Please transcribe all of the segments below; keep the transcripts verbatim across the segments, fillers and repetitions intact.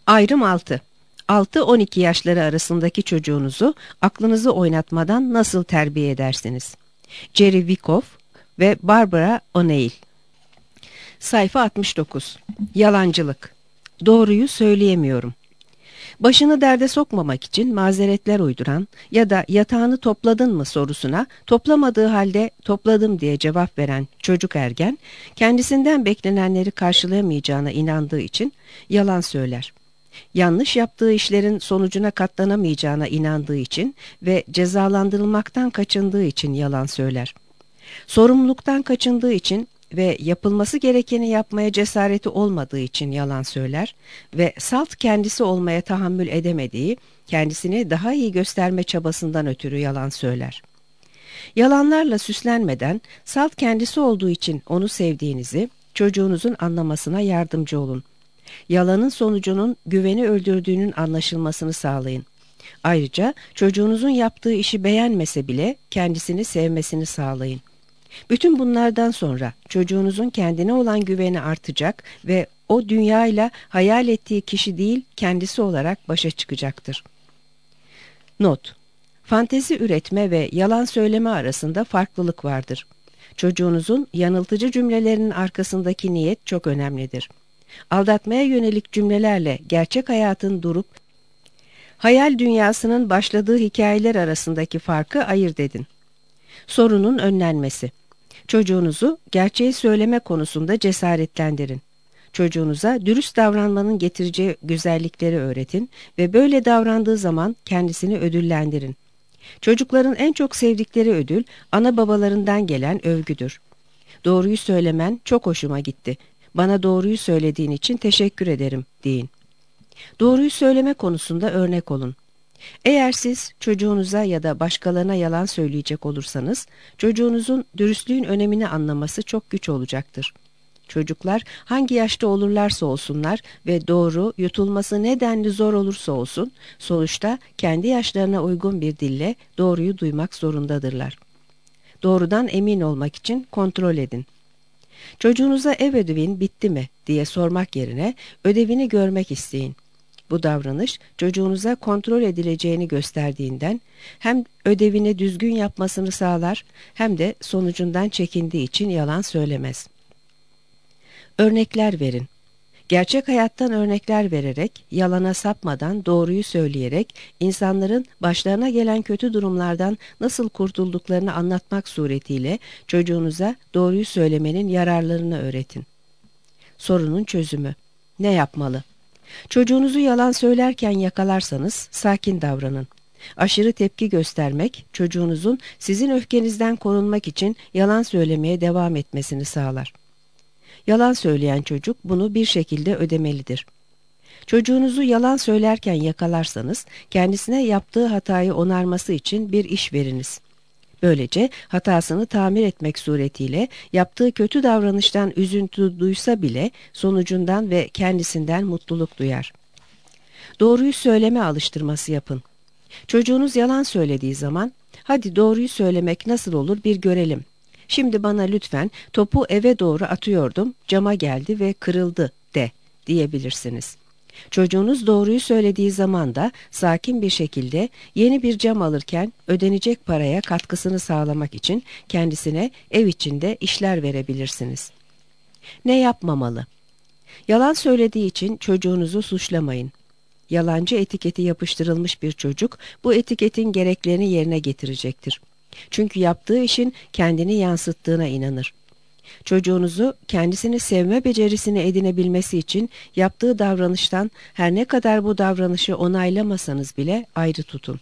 Ayrım altı. altı on iki yaşları arasındaki çocuğunuzu aklınızı oynatmadan nasıl terbiye edersiniz? Jerry Wyckoff ve Barbara O'Neill. Sayfa altmış dokuz. Yalancılık. Doğruyu söyleyemiyorum. Başını derde sokmamak için mazeretler uyduran ya da yatağını topladın mı sorusuna toplamadığı halde topladım diye cevap veren çocuk ergen, kendisinden beklenenleri karşılayamayacağına inandığı için yalan söyler. Yanlış yaptığı işlerin sonucuna katlanamayacağına inandığı için ve cezalandırılmaktan kaçındığı için yalan söyler. Sorumluluktan kaçındığı için ve yapılması gerekeni yapmaya cesareti olmadığı için yalan söyler ve salt kendisi olmaya tahammül edemediği, kendisini daha iyi gösterme çabasından ötürü yalan söyler. Yalanlarla süslenmeden, salt kendisi olduğu için onu sevdiğinizi çocuğunuzun anlamasına yardımcı olun. Yalanın sonucunun güveni öldürdüğünün anlaşılmasını sağlayın. Ayrıca çocuğunuzun yaptığı işi beğenmese bile kendisini sevmesini sağlayın. Bütün bunlardan sonra çocuğunuzun kendine olan güveni artacak ve o dünyayla hayal ettiği kişi değil kendisi olarak başa çıkacaktır. Not: Fantezi üretme ve yalan söyleme arasında farklılık vardır. Çocuğunuzun yanıltıcı cümlelerinin arkasındaki niyet çok önemlidir. Aldatmaya yönelik cümlelerle gerçek hayatın durup hayal dünyasının başladığı hikayeler arasındaki farkı ayırt edin. Sorunun önlenmesi. Çocuğunuzu gerçeği söyleme konusunda cesaretlendirin. Çocuğunuza dürüst davranmanın getireceği güzellikleri öğretin ve böyle davrandığı zaman kendisini ödüllendirin. Çocukların en çok sevdikleri ödül ana babalarından gelen övgüdür. Doğruyu söylemen çok hoşuma gitti. Bana doğruyu söylediğin için teşekkür ederim deyin. Doğruyu söyleme konusunda örnek olun. Eğer siz çocuğunuza ya da başkalarına yalan söyleyecek olursanız, çocuğunuzun dürüstlüğün önemini anlaması çok güç olacaktır. Çocuklar hangi yaşta olurlarsa olsunlar ve doğru, yutulması ne denli zor olursa olsun, sonuçta kendi yaşlarına uygun bir dille doğruyu duymak zorundadırlar. Doğrudan emin olmak için kontrol edin. Çocuğunuza ev ödevin bitti mi diye sormak yerine ödevini görmek isteyin. Bu davranış çocuğunuza kontrol edileceğini gösterdiğinden hem ödevini düzgün yapmasını sağlar hem de sonucundan çekindiği için yalan söylemez. Örnekler verin. Gerçek hayattan örnekler vererek, yalana sapmadan doğruyu söyleyerek insanların başlarına gelen kötü durumlardan nasıl kurtulduklarını anlatmak suretiyle çocuğunuza doğruyu söylemenin yararlarını öğretin. Sorunun çözümü. Ne yapmalı? Çocuğunuzu yalan söylerken yakalarsanız sakin davranın. Aşırı tepki göstermek çocuğunuzun sizin öfkenizden korunmak için yalan söylemeye devam etmesini sağlar. Yalan söyleyen çocuk bunu bir şekilde ödemelidir. Çocuğunuzu yalan söylerken yakalarsanız kendisine yaptığı hatayı onarması için bir iş veriniz. Böylece hatasını tamir etmek suretiyle yaptığı kötü davranıştan üzüntü duysa bile sonucundan ve kendisinden mutluluk duyar. Doğruyu söyleme alıştırması yapın. Çocuğunuz yalan söylediği zaman, "Hadi doğruyu söylemek nasıl olur bir görelim. Şimdi bana lütfen topu eve doğru atıyordum, cama geldi ve kırıldı de" diyebilirsiniz. Çocuğunuz doğruyu söylediği zaman da sakin bir şekilde yeni bir cam alırken ödenecek paraya katkısını sağlamak için kendisine ev içinde işler verebilirsiniz. Ne yapmamalı? Yalan söylediği için çocuğunuzu suçlamayın. Yalancı etiketi yapıştırılmış bir çocuk bu etiketin gereklerini yerine getirecektir. Çünkü yaptığı işin kendini yansıttığına inanır. Çocuğunuzu kendisini sevme becerisini edinebilmesi için yaptığı davranıştan her ne kadar bu davranışı onaylamasanız bile ayrı tutun.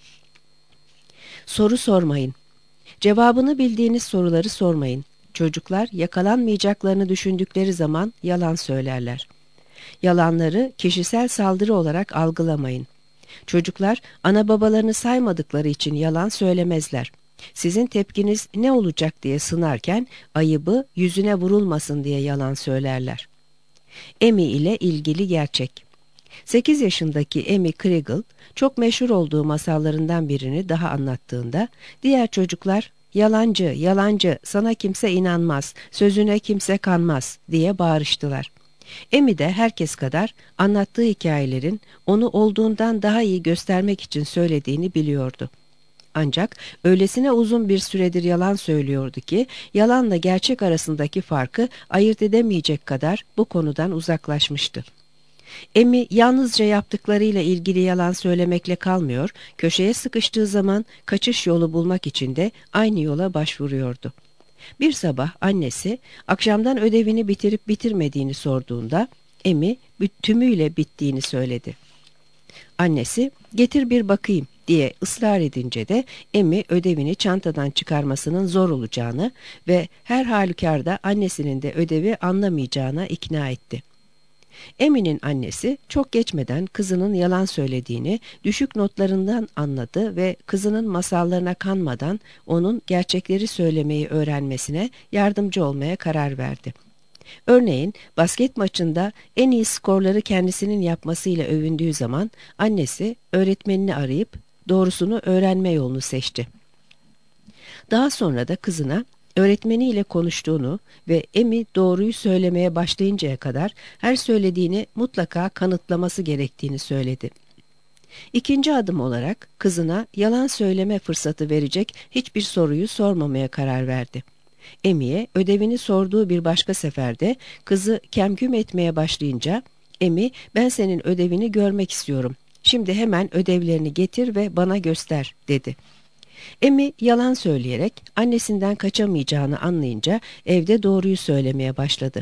Soru sormayın. Cevabını bildiğiniz soruları sormayın. Çocuklar yakalanmayacaklarını düşündükleri zaman yalan söylerler. Yalanları kişisel saldırı olarak algılamayın. Çocuklar ana babalarını saymadıkları için yalan söylemezler. Sizin tepkiniz ne olacak diye sınarken ayıbı yüzüne vurulmasın diye yalan söylerler. Amy ile ilgili gerçek. sekiz yaşındaki Amy Kriegel çok meşhur olduğu masallarından birini daha anlattığında diğer çocuklar "Yalancı, yalancı, sana kimse inanmaz, sözüne kimse kanmaz" diye bağırıştılar. Emi de herkes kadar anlattığı hikayelerin onu olduğundan daha iyi göstermek için söylediğini biliyordu. Ancak öylesine uzun bir süredir yalan söylüyordu ki yalanla gerçek arasındaki farkı ayırt edemeyecek kadar bu konudan uzaklaşmıştı. Emi yalnızca yaptıklarıyla ilgili yalan söylemekle kalmıyor, köşeye sıkıştığı zaman kaçış yolu bulmak için de aynı yola başvuruyordu. Bir sabah annesi akşamdan ödevini bitirip bitirmediğini sorduğunda Emi tümüyle bittiğini söyledi. Annesi getir bir bakayım diye ısrar edince de Emi ödevini çantadan çıkarmasının zor olacağını ve her halükarda annesinin de ödevi anlamayacağına ikna etti. Emi'nin annesi çok geçmeden kızının yalan söylediğini düşük notlarından anladı ve kızının masallarına kanmadan onun gerçekleri söylemeyi öğrenmesine yardımcı olmaya karar verdi. Örneğin basket maçında en iyi skorları kendisinin yapmasıyla övündüğü zaman annesi öğretmenini arayıp doğrusunu öğrenme yolunu seçti. Daha sonra da kızına öğretmeniyle konuştuğunu ve Emi doğruyu söylemeye başlayıncaya kadar her söylediğini mutlaka kanıtlaması gerektiğini söyledi. İkinci adım olarak kızına yalan söyleme fırsatı verecek hiçbir soruyu sormamaya karar verdi. Emi'ye ödevini sorduğu bir başka seferde kızı kemküm etmeye başlayınca Emi ben senin ödevini görmek istiyorum. Şimdi hemen ödevlerini getir ve bana göster dedi. Emi yalan söyleyerek annesinden kaçamayacağını anlayınca evde doğruyu söylemeye başladı.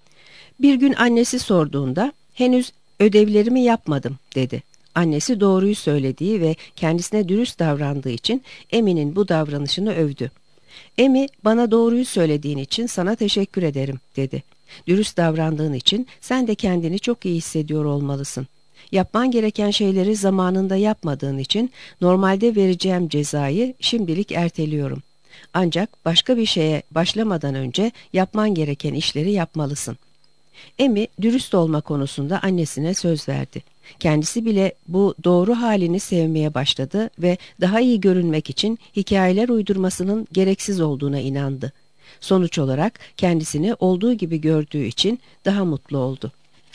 Bir gün annesi sorduğunda henüz ödevlerimi yapmadım dedi. Annesi doğruyu söylediği ve kendisine dürüst davrandığı için Emi'nin bu davranışını övdü. Emi bana doğruyu söylediğin için sana teşekkür ederim dedi. Dürüst davrandığın için sen de kendini çok iyi hissediyor olmalısın. Yapman gereken şeyleri zamanında yapmadığın için normalde vereceğim cezayı şimdilik erteliyorum. Ancak başka bir şeye başlamadan önce yapman gereken işleri yapmalısın. Emi dürüst olma konusunda annesine söz verdi. Kendisi bile bu doğru halini sevmeye başladı ve daha iyi görünmek için hikayeler uydurmasının gereksiz olduğuna inandı. Sonuç olarak kendisini olduğu gibi gördüğü için daha mutlu oldu.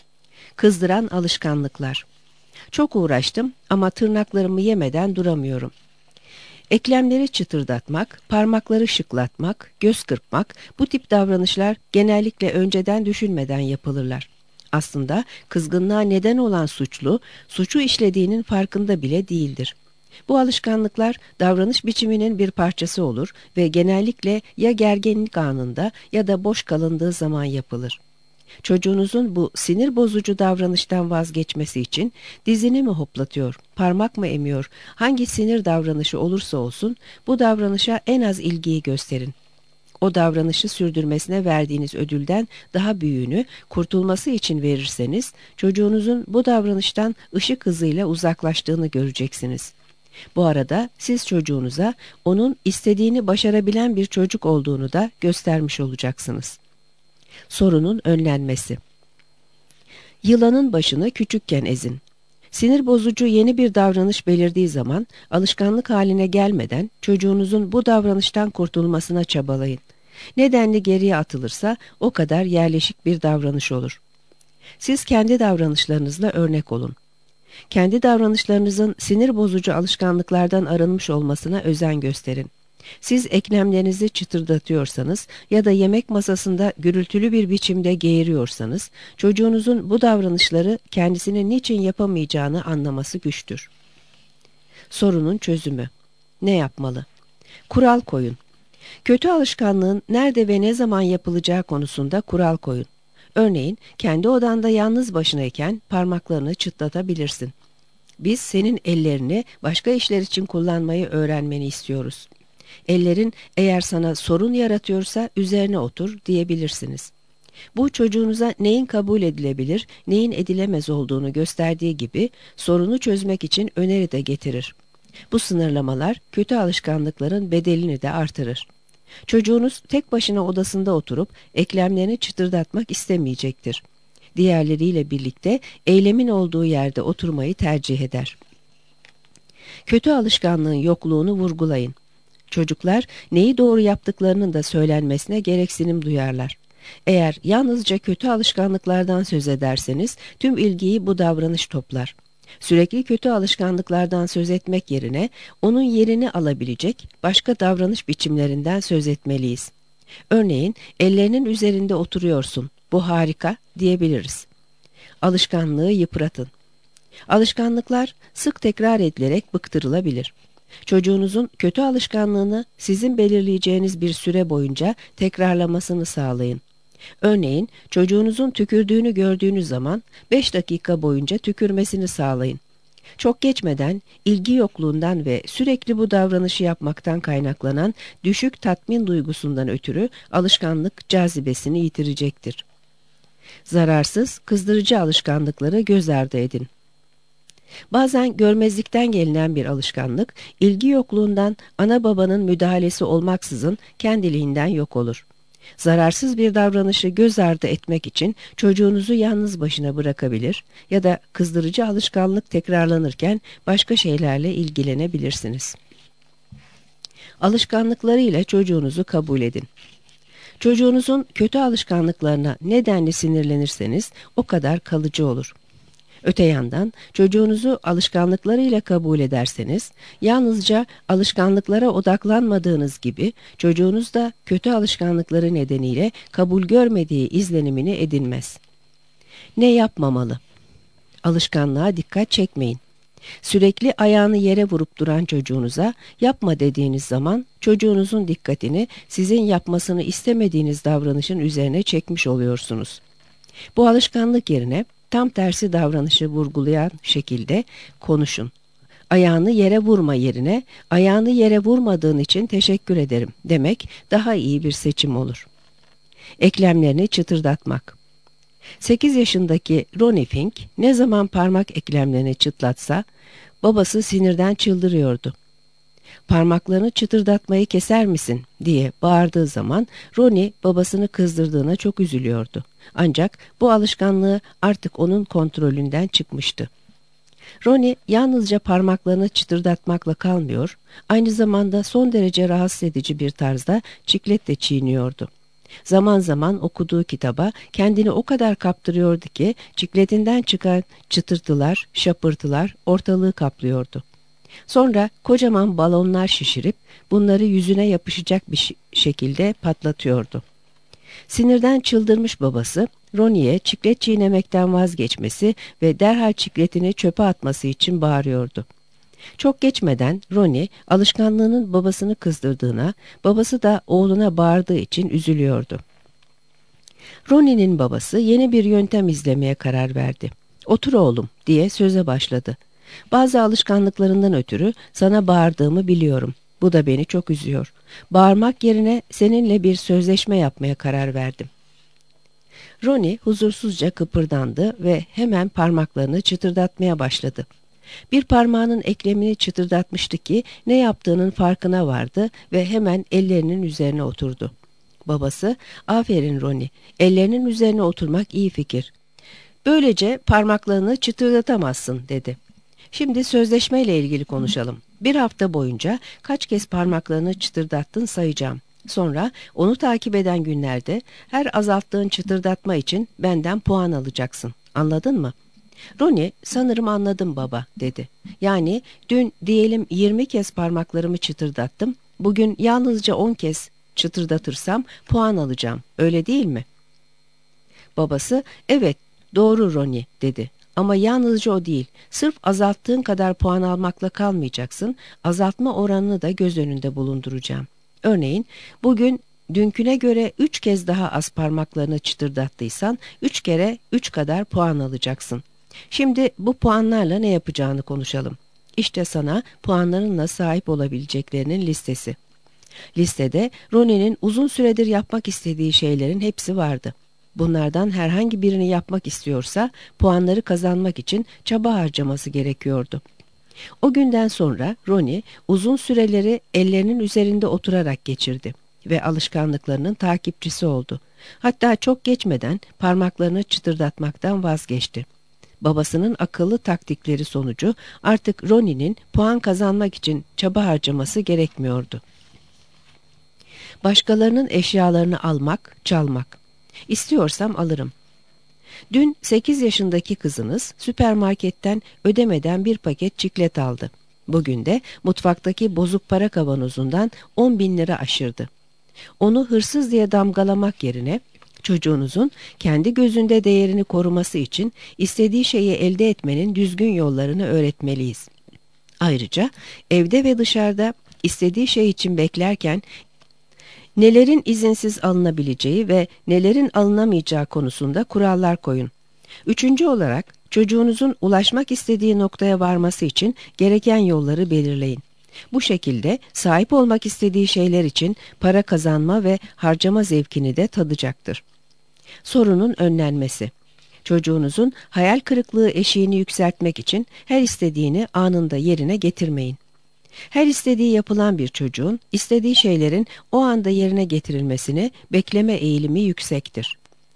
Kızdıran alışkanlıklar. Çok uğraştım ama tırnaklarımı yemeden duramıyorum. Eklemleri çıtırdatmak, parmakları şıklatmak, göz kırpmak bu tip davranışlar genellikle önceden düşünmeden yapılırlar. Aslında kızgınlığa neden olan suçlu, suçu işlediğinin farkında bile değildir. Bu alışkanlıklar davranış biçiminin bir parçası olur ve genellikle ya gerginlik anında ya da boş kalındığı zaman yapılır. Çocuğunuzun bu sinir bozucu davranıştan vazgeçmesi için dizini mi hoplatıyor, parmak mı emiyor, hangi sinir davranışı olursa olsun bu davranışa en az ilgiyi gösterin. O davranışı sürdürmesine verdiğiniz ödülden daha büyüğünü kurtulması için verirseniz çocuğunuzun bu davranıştan ışık hızıyla uzaklaştığını göreceksiniz. Bu arada siz çocuğunuza onun istediğini başarabilen bir çocuk olduğunu da göstermiş olacaksınız. Sorunun önlenmesi. Yılanın başını küçükken ezin. Sinir bozucu yeni bir davranış belirdiği zaman alışkanlık haline gelmeden çocuğunuzun bu davranıştan kurtulmasına çabalayın. Nedenli geriye atılırsa o kadar yerleşik bir davranış olur. Siz kendi davranışlarınızla örnek olun. Kendi davranışlarınızın sinir bozucu alışkanlıklardan arınmış olmasına özen gösterin. Siz eklemlerinizi çıtırdatıyorsanız ya da yemek masasında gürültülü bir biçimde geğiriyorsanız, çocuğunuzun bu davranışları kendisinin niçin yapamayacağını anlaması güçtür. Sorunun çözümü. Ne yapmalı? Kural koyun. Kötü alışkanlığın nerede ve ne zaman yapılacağı konusunda kural koyun. Örneğin kendi odanda yalnız başınayken parmaklarını çıtlatabilirsin. Biz senin ellerini başka işler için kullanmayı öğrenmeni istiyoruz. Ellerin eğer sana sorun yaratıyorsa üzerine otur diyebilirsiniz. Bu çocuğunuza neyin kabul edilebilir, neyin edilemez olduğunu gösterdiği gibi sorunu çözmek için öneri de getirir. Bu sınırlamalar kötü alışkanlıkların bedelini de artırır. Çocuğunuz tek başına odasında oturup eklemlerini çıtırdatmak istemeyecektir. Diğerleriyle birlikte eylemin olduğu yerde oturmayı tercih eder. Kötü alışkanlığın yokluğunu vurgulayın. Çocuklar neyi doğru yaptıklarının da söylenmesine gereksinim duyarlar. Eğer yalnızca kötü alışkanlıklardan söz ederseniz tüm ilgiyi bu davranış toplar. Sürekli kötü alışkanlıklardan söz etmek yerine onun yerini alabilecek başka davranış biçimlerinden söz etmeliyiz. Örneğin ellerinin üzerinde oturuyorsun, bu harika diyebiliriz. Alışkanlığı yıpratın. Alışkanlıklar sık tekrar edilerek bıktırılabilir. Çocuğunuzun kötü alışkanlığını sizin belirleyeceğiniz bir süre boyunca tekrarlamasını sağlayın. Örneğin çocuğunuzun tükürdüğünü gördüğünüz zaman beş dakika boyunca tükürmesini sağlayın. Çok geçmeden ilgi yokluğundan ve sürekli bu davranışı yapmaktan kaynaklanan düşük tatmin duygusundan ötürü alışkanlık cazibesini yitirecektir. Zararsız, kızdırıcı alışkanlıkları göz ardı edin. Bazen görmezlikten gelinen bir alışkanlık, ilgi yokluğundan ana babanın müdahalesi olmaksızın kendiliğinden yok olur. Zararsız bir davranışı göz ardı etmek için çocuğunuzu yalnız başına bırakabilir ya da kızdırıcı alışkanlık tekrarlanırken başka şeylerle ilgilenebilirsiniz. Alışkanlıklarıyla çocuğunuzu kabul edin. Çocuğunuzun kötü alışkanlıklarına ne denli sinirlenirseniz o kadar kalıcı olur. Öte yandan çocuğunuzu alışkanlıklarıyla kabul ederseniz, yalnızca alışkanlıklara odaklanmadığınız gibi çocuğunuz da kötü alışkanlıkları nedeniyle kabul görmediği izlenimini edinmez. Ne yapmamalı? Alışkanlığa dikkat çekmeyin. Sürekli ayağını yere vurup duran çocuğunuza yapma dediğiniz zaman çocuğunuzun dikkatini sizin yapmasını istemediğiniz davranışın üzerine çekmiş oluyorsunuz. Bu alışkanlık yerine tam tersi davranışı vurgulayan şekilde konuşun. Ayağını yere vurma yerine ayağını yere vurmadığın için teşekkür ederim demek daha iyi bir seçim olur. Eklemlerini çıtırdatmak. sekiz yaşındaki Ronnie Fink ne zaman parmak eklemlerini çıtlatsa babası sinirden çıldırıyordu. Parmaklarını çıtırdatmayı keser misin diye bağırdığı zaman Ronnie babasını kızdırdığına çok üzülüyordu. Ancak bu alışkanlığı artık onun kontrolünden çıkmıştı. Ronnie yalnızca parmaklarını çıtırdatmakla kalmıyor, aynı zamanda son derece rahatsız edici bir tarzda çiklet de çiğniyordu. Zaman zaman okuduğu kitaba kendini o kadar kaptırıyordu ki çikletinden çıkan çıtırtılar, şapırtılar ortalığı kaplıyordu. Sonra kocaman balonlar şişirip bunları yüzüne yapışacak bir şekilde patlatıyordu. Sinirden çıldırmış babası Ronnie'ye çiklet çiğnemekten vazgeçmesi ve derhal çikletini çöpe atması için bağırıyordu. Çok geçmeden Ronnie alışkanlığının babasını kızdırdığına, babası da oğluna bağırdığı için üzülüyordu. Ronnie'nin babası yeni bir yöntem izlemeye karar verdi. "Otur oğlum," diye söze başladı. "Bazı alışkanlıklarından ötürü sana bağırdığımı biliyorum. Bu da beni çok üzüyor. Bağırmak yerine seninle bir sözleşme yapmaya karar verdim." Ronnie huzursuzca kıpırdandı ve hemen parmaklarını çıtırdatmaya başladı. Bir parmağının eklemini çıtırdatmıştı ki ne yaptığının farkına vardı ve hemen ellerinin üzerine oturdu. Babası, "Aferin Ronnie, ellerinin üzerine oturmak iyi fikir. Böylece parmaklarını çıtırdatamazsın," dedi. "Şimdi sözleşmeyle ilgili konuşalım. Bir hafta boyunca kaç kez parmaklarını çıtırdattın sayacağım. Sonra onu takip eden günlerde her azalttığın çıtırdatma için benden puan alacaksın. Anladın mı?" Ronnie, "Sanırım anladım baba," dedi. "Yani dün diyelim yirmi kez parmaklarımı çıtırdattım. Bugün yalnızca on kez çıtırdatırsam puan alacağım. Öyle değil mi?" Babası, "Evet, doğru Ronnie," dedi. "Ama yalnızca o değil. Sırf azalttığın kadar puan almakla kalmayacaksın. Azaltma oranını da göz önünde bulunduracağım. Örneğin bugün dünküne göre üç kez daha az parmaklarını çıtırdattıysan üç kere üç kadar puan alacaksın. Şimdi bu puanlarla ne yapacağını konuşalım. İşte sana puanlarınla sahip olabileceklerinin listesi." Listede Ronnie'nin uzun süredir yapmak istediği şeylerin hepsi vardı. Bunlardan herhangi birini yapmak istiyorsa puanları kazanmak için çaba harcaması gerekiyordu. O günden sonra Ronnie uzun süreleri ellerinin üzerinde oturarak geçirdi ve alışkanlıklarının takipçisi oldu. Hatta çok geçmeden parmaklarını çıtırdatmaktan vazgeçti. Babasının akıllı taktikleri sonucu artık Ronnie'nin puan kazanmak için çaba harcaması gerekmiyordu. Başkalarının eşyalarını almak, çalmak. İstiyorsam alırım. Dün sekiz yaşındaki kızınız süpermarketten ödemeden bir paket çiklet aldı. Bugün de mutfaktaki bozuk para kavanozundan on bin lira aşırdı. Onu hırsız diye damgalamak yerine çocuğunuzun kendi gözünde değerini koruması için istediği şeyi elde etmenin düzgün yollarını öğretmeliyiz. Ayrıca evde ve dışarıda istediği şey için beklerken nelerin izinsiz alınabileceği ve nelerin alınamayacağı konusunda kurallar koyun. Üçüncü olarak çocuğunuzun ulaşmak istediği noktaya varması için gereken yolları belirleyin. Bu şekilde sahip olmak istediği şeyler için para kazanma ve harcama zevkini de tadacaktır. Sorunun önlenmesi. Çocuğunuzun hayal kırıklığı eşiğini yükseltmek için her istediğini anında yerine getirmeyin. Her istediği yapılan bir çocuğun istediği şeylerin o anda yerine getirilmesini bekleme eğilimi yüksektir.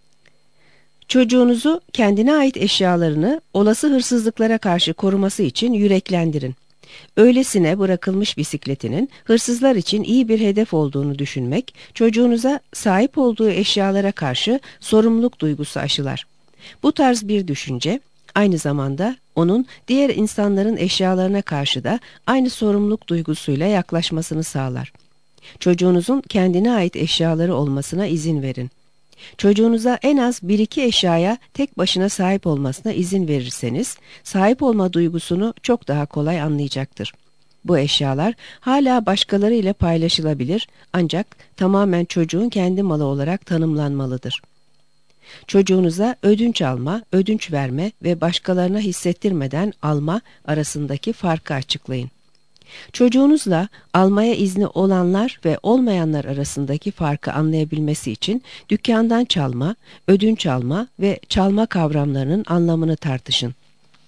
Çocuğunuzu kendine ait eşyalarını olası hırsızlıklara karşı koruması için yüreklendirin. Öylesine bırakılmış bisikletinin hırsızlar için iyi bir hedef olduğunu düşünmek, çocuğunuza sahip olduğu eşyalara karşı sorumluluk duygusu aşılar. Bu tarz bir düşünce, aynı zamanda onun diğer insanların eşyalarına karşı da aynı sorumluluk duygusuyla yaklaşmasını sağlar. Çocuğunuzun kendine ait eşyaları olmasına izin verin. Çocuğunuza en az bir iki eşyaya tek başına sahip olmasına izin verirseniz, sahip olma duygusunu çok daha kolay anlayacaktır. Bu eşyalar hala başkalarıyla paylaşılabilir ancak tamamen çocuğun kendi malı olarak tanımlanmalıdır. Çocuğunuza ödünç alma, ödünç verme ve başkalarına hissettirmeden alma arasındaki farkı açıklayın. Çocuğunuzla almaya izni olanlar ve olmayanlar arasındaki farkı anlayabilmesi için dükkandan çalma, ödünç alma ve çalma kavramlarının anlamını tartışın.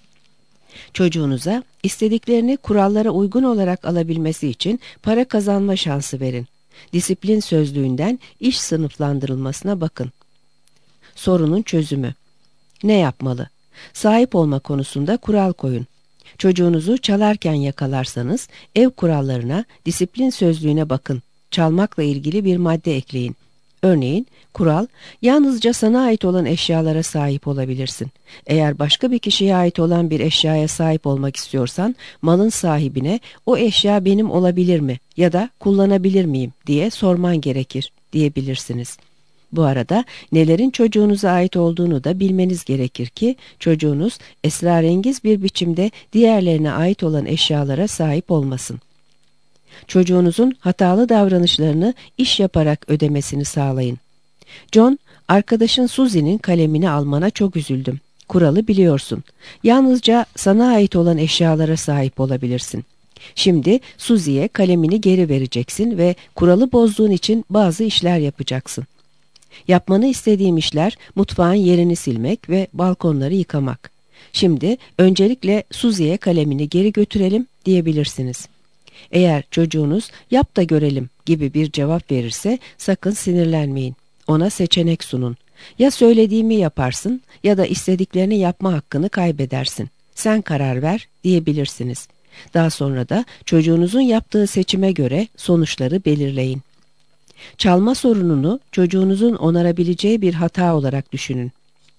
Çocuğunuza istediklerini kurallara uygun olarak alabilmesi için para kazanma şansı verin. Disiplin sözlüğünden iş sınıflandırılmasına bakın. Sorunun çözümü. Ne yapmalı? Sahip olma konusunda kural koyun. Çocuğunuzu çalarken yakalarsanız ev kurallarına, disiplin sözlüğüne bakın. Çalmakla ilgili bir madde ekleyin. Örneğin, kural, yalnızca sana ait olan eşyalara sahip olabilirsin. Eğer başka bir kişiye ait olan bir eşyaya sahip olmak istiyorsan, malın sahibine o eşya benim olabilir mi ya da kullanabilir miyim diye sorman gerekir diyebilirsiniz. Bu arada nelerin çocuğunuza ait olduğunu da bilmeniz gerekir ki çocuğunuz esrarengiz bir biçimde diğerlerine ait olan eşyalara sahip olmasın. Çocuğunuzun hatalı davranışlarını iş yaparak ödemesini sağlayın. John, arkadaşın Susie'nin kalemini almana çok üzüldüm. Kuralı biliyorsun. Yalnızca sana ait olan eşyalara sahip olabilirsin. Şimdi Susie'ye kalemini geri vereceksin ve kuralı bozduğun için bazı işler yapacaksın. Yapmanı istediğim işler mutfağın yerini silmek ve balkonları yıkamak. Şimdi öncelikle Susie'ye kalemini geri götürelim diyebilirsiniz. Eğer çocuğunuz yap da görelim gibi bir cevap verirse sakın sinirlenmeyin. Ona seçenek sunun. Ya söylediğimi yaparsın ya da istediklerini yapma hakkını kaybedersin. Sen karar ver diyebilirsiniz. Daha sonra da çocuğunuzun yaptığı seçime göre sonuçları belirleyin. Çalma sorununu çocuğunuzun onarabileceği bir hata olarak düşünün.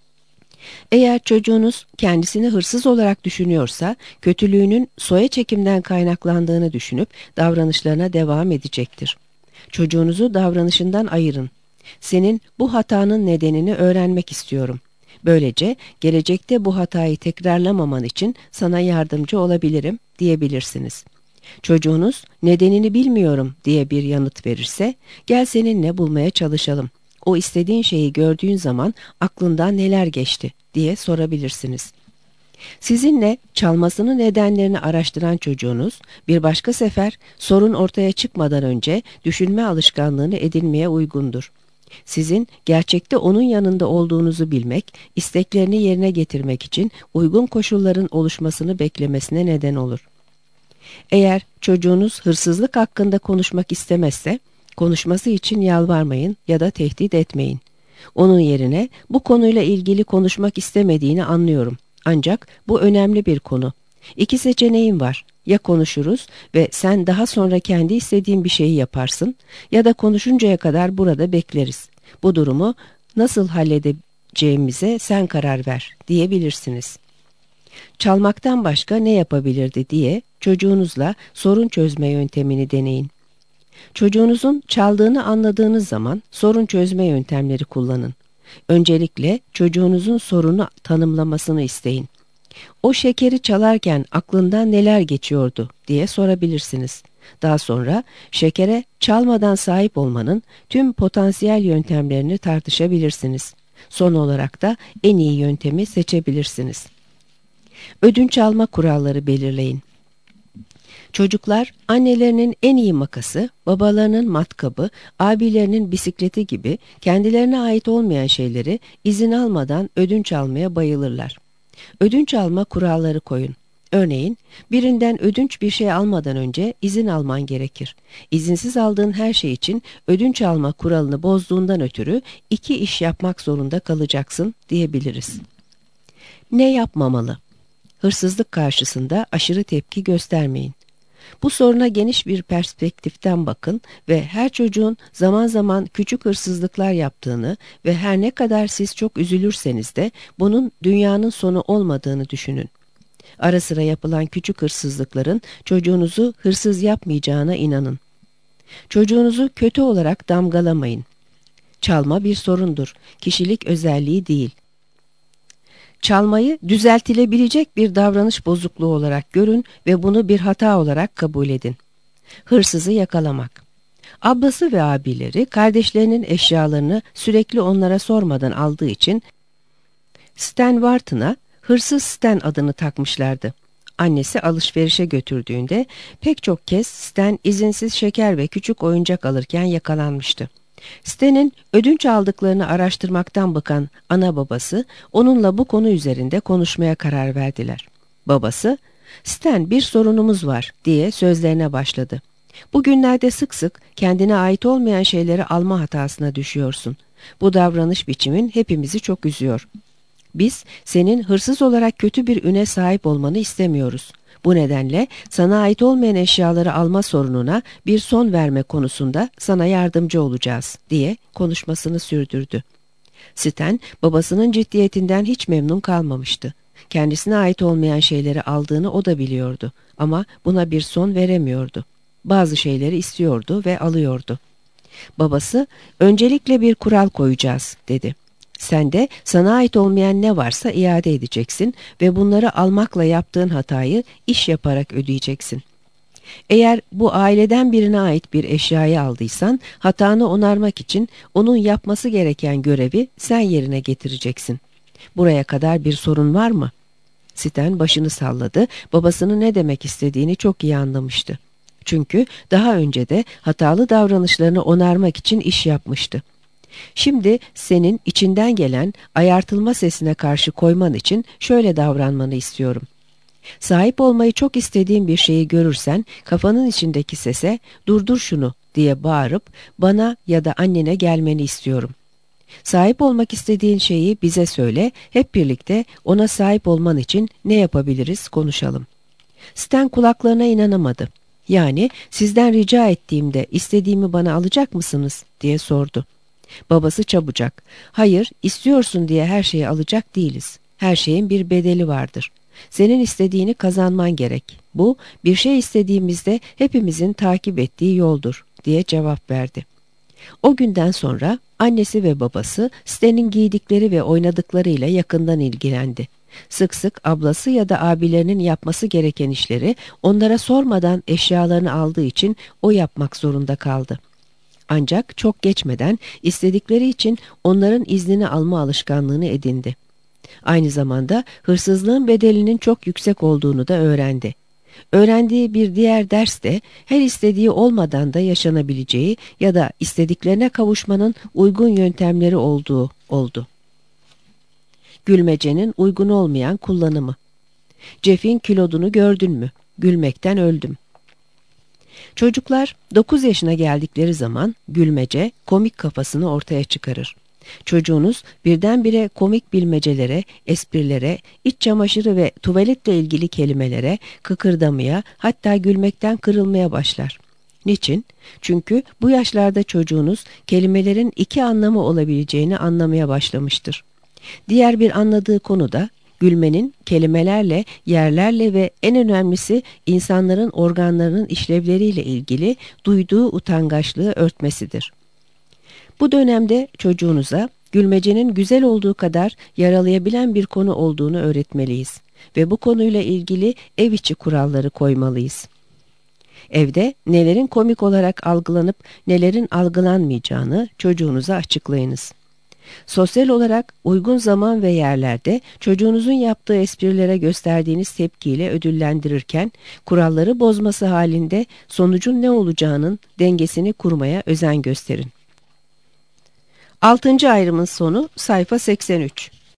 Eğer çocuğunuz kendisini hırsız olarak düşünüyorsa, kötülüğünün soya çekimden kaynaklandığını düşünüp davranışlarına devam edecektir. Çocuğunuzu davranışından ayırın. Senin bu hatanın nedenini öğrenmek istiyorum. Böylece gelecekte bu hatayı tekrarlamaman için sana yardımcı olabilirim diyebilirsiniz. Çocuğunuz nedenini bilmiyorum diye bir yanıt verirse, gel seninle bulmaya çalışalım. O istediğin şeyi gördüğün zaman aklından neler geçti diye sorabilirsiniz. Sizinle çalmasının nedenlerini araştıran çocuğunuz bir başka sefer sorun ortaya çıkmadan önce düşünme alışkanlığını edinmeye uygundur. Sizin gerçekte onun yanında olduğunuzu bilmek, isteklerini yerine getirmek için uygun koşulların oluşmasını beklemesine neden olur. Eğer çocuğunuz hırsızlık hakkında konuşmak istemezse, konuşması için yalvarmayın ya da tehdit etmeyin. Onun yerine bu konuyla ilgili konuşmak istemediğini anlıyorum. Ancak bu önemli bir konu. İki seçeneğim var. Ya konuşuruz ve sen daha sonra kendi istediğin bir şeyi yaparsın ya da konuşuncaya kadar burada bekleriz. Bu durumu Nasıl halledeceğimize sen karar ver diyebilirsiniz. Çalmaktan başka ne yapabilirdi diye çocuğunuzla sorun çözme yöntemini deneyin. Çocuğunuzun çaldığını anladığınız zaman sorun çözme yöntemleri kullanın. Öncelikle çocuğunuzun sorunu tanımlamasını isteyin. O şekeri çalarken aklından neler geçiyordu diye sorabilirsiniz. Daha sonra şekere çalmadan sahip olmanın tüm potansiyel yöntemlerini tartışabilirsiniz. Son olarak da en iyi yöntemi seçebilirsiniz. Ödünç alma kuralları belirleyin. Çocuklar annelerinin en iyi makası, babalarının matkabı, abilerinin bisikleti gibi kendilerine ait olmayan şeyleri izin almadan ödünç almaya bayılırlar. Ödünç alma kuralları koyun. Örneğin birinden ödünç bir şey almadan önce izin alman gerekir. İzinsiz aldığın her şey için ödünç alma kuralını bozduğundan ötürü iki iş yapmak zorunda kalacaksın diyebiliriz. Ne yapmamalı? Hırsızlık karşısında aşırı tepki göstermeyin. Bu soruna geniş bir perspektiften bakın ve her çocuğun zaman zaman küçük hırsızlıklar yaptığını ve her ne kadar siz çok üzülürseniz de bunun dünyanın sonu olmadığını düşünün. Ara sıra yapılan küçük hırsızlıkların çocuğunuzu hırsız yapmayacağına inanın. Çocuğunuzu kötü olarak damgalamayın. Çalma bir sorundur, kişilik özelliği değil. Çalmayı düzeltilebilecek bir davranış bozukluğu olarak görün ve bunu bir hata olarak kabul edin. Hırsızı yakalamak. Ablası ve abileri kardeşlerinin eşyalarını sürekli onlara sormadan aldığı için Stan Wharton'a Hırsız Stan adını takmışlardı. Annesi alışverişe götürdüğünde pek çok kez Stan izinsiz şeker ve küçük oyuncak alırken yakalanmıştı. Stan'in ödünç aldıklarını araştırmaktan bıkan ana babası onunla bu konu üzerinde konuşmaya karar verdiler. Babası, "Stan, bir sorunumuz var," diye sözlerine başladı. "Bugünlerde sık sık kendine ait olmayan şeyleri alma hatasına düşüyorsun. Bu davranış biçimin hepimizi çok üzüyor. Biz senin hırsız olarak kötü bir üne sahip olmanı istemiyoruz. Bu nedenle sana ait olmayan eşyaları alma sorununa bir son verme konusunda sana yardımcı olacağız," diye konuşmasını sürdürdü. Stan, babasının ciddiyetinden hiç memnun kalmamıştı. Kendisine ait olmayan şeyleri aldığını o da biliyordu ama buna bir son veremiyordu. Bazı şeyleri istiyordu ve alıyordu. Babası, "Öncelikle bir kural koyacağız," dedi. "Sen de sana ait olmayan ne varsa iade edeceksin ve bunları almakla yaptığın hatayı iş yaparak ödeyeceksin. Eğer bu aileden birine ait bir eşyayı aldıysan, hatanı onarmak için onun yapması gereken görevi sen yerine getireceksin. Buraya kadar bir sorun var mı?" Stan başını salladı, babasının ne demek istediğini çok iyi anlamıştı. Çünkü daha önce de hatalı davranışlarını onarmak için iş yapmıştı. Şimdi senin içinden gelen ayartılma sesine karşı koyman için şöyle davranmanı istiyorum. Sahip olmayı çok istediğin bir şeyi görürsen kafanın içindeki sese "Durdur şunu," diye bağırıp bana ya da annene gelmeni istiyorum. Sahip olmak istediğin şeyi bize söyle, hep birlikte ona sahip olman için ne yapabiliriz konuşalım. Stan kulaklarına inanamadı. "Yani sizden rica ettiğimde istediğimi bana alacak mısınız?" diye sordu. Babası çabucak, "Hayır, istiyorsun diye her şeyi alacak değiliz. Her şeyin bir bedeli vardır. Senin istediğini kazanman gerek. Bu, bir şey istediğimizde hepimizin takip ettiği yoldur," diye cevap verdi. O günden sonra annesi ve babası Stan'in giydikleri ve oynadıklarıyla yakından ilgilendi. Sık sık ablası ya da abilerinin yapması gereken işleri onlara sormadan eşyalarını aldığı için o yapmak zorunda kaldı. Ancak çok geçmeden istedikleri için onların iznini alma alışkanlığını edindi. Aynı zamanda hırsızlığın bedelinin çok yüksek olduğunu da öğrendi. Öğrendiği bir diğer ders de her istediği olmadan da yaşanabileceği ya da istediklerine kavuşmanın uygun yöntemleri olduğu oldu. Gülmecenin uygun olmayan kullanımı. "Jeff'in kilodunu gördün mü? Gülmekten öldüm." Çocuklar dokuz yaşına geldikleri zaman gülmece komik kafasını ortaya çıkarır. Çocuğunuz birdenbire komik bilmecelere, esprilere, iç çamaşırı ve tuvaletle ilgili kelimelere kıkırdamaya, hatta gülmekten kırılmaya başlar. Niçin? Çünkü bu yaşlarda çocuğunuz kelimelerin iki anlamı olabileceğini anlamaya başlamıştır. Diğer bir anladığı konu da gülmenin kelimelerle, yerlerle ve en önemlisi insanların organlarının işlevleriyle ilgili duyduğu utangaçlığı örtmesidir. Bu dönemde çocuğunuza gülmecenin güzel olduğu kadar yaralayabilen bir konu olduğunu öğretmeliyiz ve bu konuyla ilgili ev içi kuralları koymalıyız. Evde nelerin komik olarak algılanıp nelerin algılanmayacağını çocuğunuza açıklayınız. Sosyal olarak uygun zaman ve yerlerde çocuğunuzun yaptığı esprilere gösterdiğiniz tepkiyle ödüllendirirken kuralları bozması halinde sonucun ne olacağının dengesini kurmaya özen gösterin. Altıncı ayrımın sonu sayfa seksen üç.